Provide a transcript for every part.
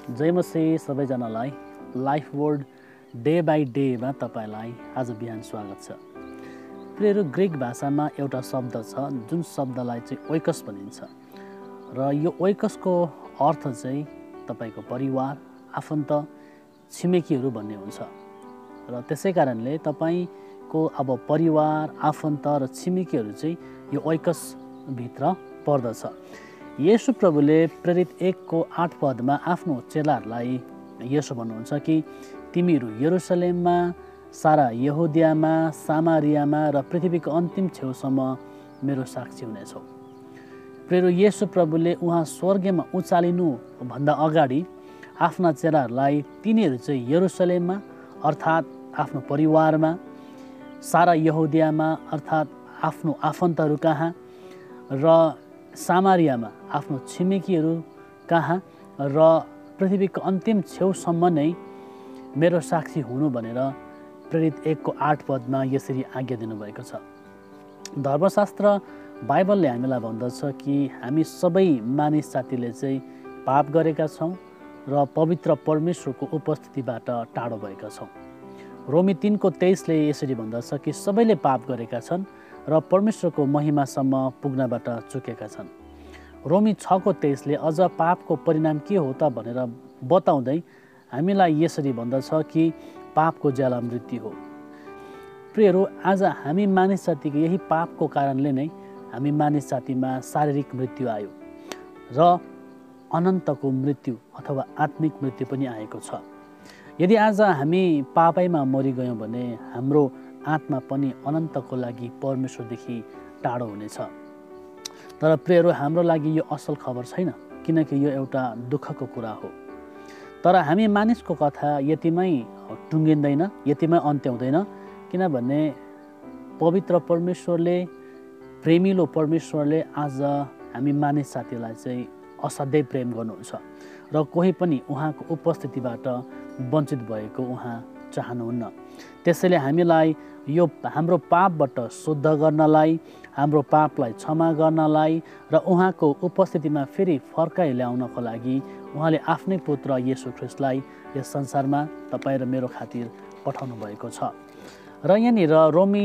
जय मसीह सबैजनालाई life word day by डेमा तपाईलाई आज बिहान स्वागत छ। प्रियहरू, ग्रीक भाषामा एउटा शब्द छ जुन शब्दलाई चाहिँ ओइकस भनिन्छ र यो ओइकसको अर्थ चाहिँ तपाईको परिवार, आफन्त, छिमेकीहरू भन्ने हुन्छ र त्यसै कारणले तपाईको अब परिवार, आफन्त र छिमेकीहरू चाहिँ यो ओइकस भित्र पर्दछ। येशू प्रभुले प्रेरित 1:8 पदमा आफ्नो चेलाहरूलाई यसो भन्नुहुन्छ कि तिमीहरू यरुशलेममा, सारा यहुदियामा, सामारियामा र पृथ्वीको अन्तिम छेउसम्म मेरो साक्षी हुनेछौ। प्रियहरू, येशू प्रभुले उहाँ स्वर्गमा उचालिनु भन्दा अगाडि आफ्ना चेलाहरूलाई तिनीहरू चाहिँ यरुशलेममा अर्थात् आफ्नो परिवारमा, सारा यहुदियामा अर्थात् आफ्नो आफन्तहरू कहाँ र सामारियामा आफ्नो छिमेकीहरू कहाँ र पृथ्वीको अन्तिम छेउसम्म नै मेरो साक्षी हुनु भनेर प्रेरित 1:8 पदमा यसरी आज्ञा दिनुभएको छ। धर्मशास्त्र बाइबलले हामीलाई भन्दछ कि हामी सबै मानिस जातिले चाहिँ पाप गरेका छौँ र पवित्र परमेश्वरको उपस्थितिबाट टाढो भएका छौँ। रोमी 3:23ले यसरी भन्दछ कि सबैले पाप गरेका छन् र परमेश्वरको महिमासम्म पुग्नबाट चुकेका छन्। रोमी 6:23ले अझ पापको परिणाम के हो त भनेर बताउँदै हामीलाई यसरी भन्दछ कि पापको ज्याला मृत्यु हो। प्रियहरू, आज हामी मानिस जातिको यही पापको कारणले नै हामी मानिस जातिमा शारीरिक मृत्यु आयो र अनन्तको मृत्यु अथवा आत्मिक मृत्यु पनि आएको छ। यदि आज हामी पापैमा मरिगयौँ भने हाम्रो आत्मा पनि अनन्तको लागि परमेश्वरदेखि टाढो हुनेछ। तर प्रियहरू, हाम्रो लागि यो असल खबर छैन, किनकि यो एउटा दुःखको कुरा हो। तर हामी मानिसको कथा यतिमै टुङ्गिँदैन, यतिमै अन्त्याउँदैन, किनभने पवित्र परमेश्वरले, प्रेमिलो परमेश्वरले आज हामी मानिस जातिलाई चाहिँ असाध्यै प्रेम गर्नुहुन्छ र कोही पनि उहाँको उपस्थितिबाट वञ्चित भएको उहाँ चाहनुहुन्न। त्यसैले हामीलाई यो हाम्रो पापबाट शुद्ध गर्नलाई, हाम्रो पापलाई क्षमा गर्नलाई र उहाँको उपस्थितिमा फेरि फर्काइ ल्याउनको लागि उहाँले आफ्नै पुत्र येशू ख्रिस्टलाई यस संसारमा तपाईँ र मेरो खातिर पठाउनु भएको छ। र यहाँनिर रोमी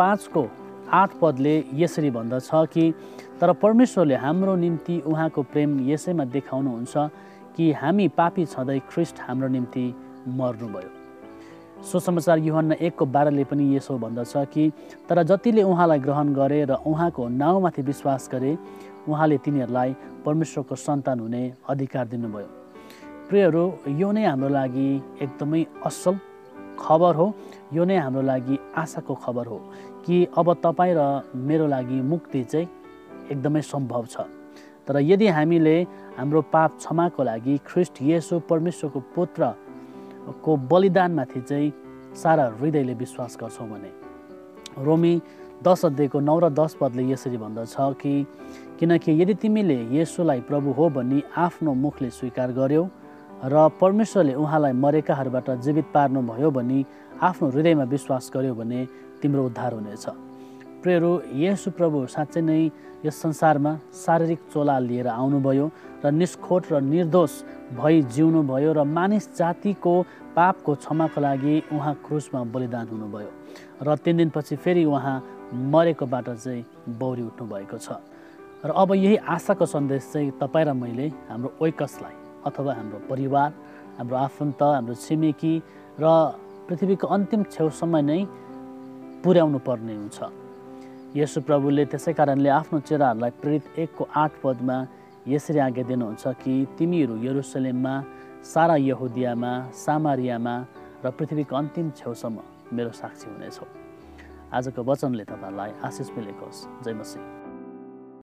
5:8 पदले यसरी भन्दछ कि तर परमेश्वरले हाम्रो निम्ति उहाँको प्रेम यसैमा देखाउनुहुन्छ कि हामी पापी छँदै ख्रिस्ट हाम्रो निम्ति मर्नुभयो। सुसमाचार यूहन्ना 1:12ले पनि यसो भन्दछ कि तर जतिले उहाँलाई ग्रहण गरे र उहाँको नाउँमाथि विश्वास गरे उहाँले तिनीहरूलाई परमेश्वरको सन्तान हुने अधिकार दिनुभयो। प्रियहरू, यो नै हाम्रो लागि एकदमै असल खबर हो, यो नै हाम्रो लागि आशाको खबर हो कि अब तपाईँ र मेरो लागि मुक्ति चाहिँ एकदमै सम्भव छ। तर यदि हामीले हाम्रो पाप क्षमाको लागि ख्रिस्ट येशू परमेश्वरको पुत्रको बलिदानमाथि चाहिँ सारा हृदयले विश्वास गर्छौँ भने रोमी 10:9 र 10 पदले यसरी भन्दछ कि किनकि यदि तिमीले येशूलाई प्रभु हो भनी आफ्नो मुखले स्वीकार गर्यौ र परमेश्वरले उहाँलाई मरेकाहरूबाट जीवित पार्नुभयो भनी आफ्नो हृदयमा विश्वास गर्यौ भने तिम्रो उद्धार हुनेछ। प्रियहरू, येशू प्रभु साँच्चै नै यस संसारमा शारीरिक चोला लिएर आउनुभयो र निष्खोट र निर्दोष भई जिउनुभयो र मानिस जातिको पापको क्षमाको लागि उहाँ क्रुसमा बलिदान हुनुभयो र 3 दिनपछि फेरि उहाँ मरेकोबाट चाहिँ बौरी उठ्नु भएको छ। र अब यही आशाको सन्देश चाहिँ तपाईँ र मैले हाम्रो ओइकसलाई अथवा हाम्रो परिवार, हाम्रो आफन्त, हाम्रो छिमेकी र पृथ्वीको अन्तिम छेउसम्म नै पुर्याउनु पर्ने हुन्छ। येशू प्रभुले त्यसै कारणले आफ्नो चेलाहरूलाई प्रेरित 1:8 पदमा यसरी आज्ञा दिनुहुन्छ कि तिमीहरू यरुशलेममा, सारा यहुदियामा, सामारियामा र पृथ्वीको अन्तिम छेउसम्म मेरो साक्षी हुनेछौ। आजको वचनले तपाईँलाई आशिष मिलेको होस्। जय मसीह।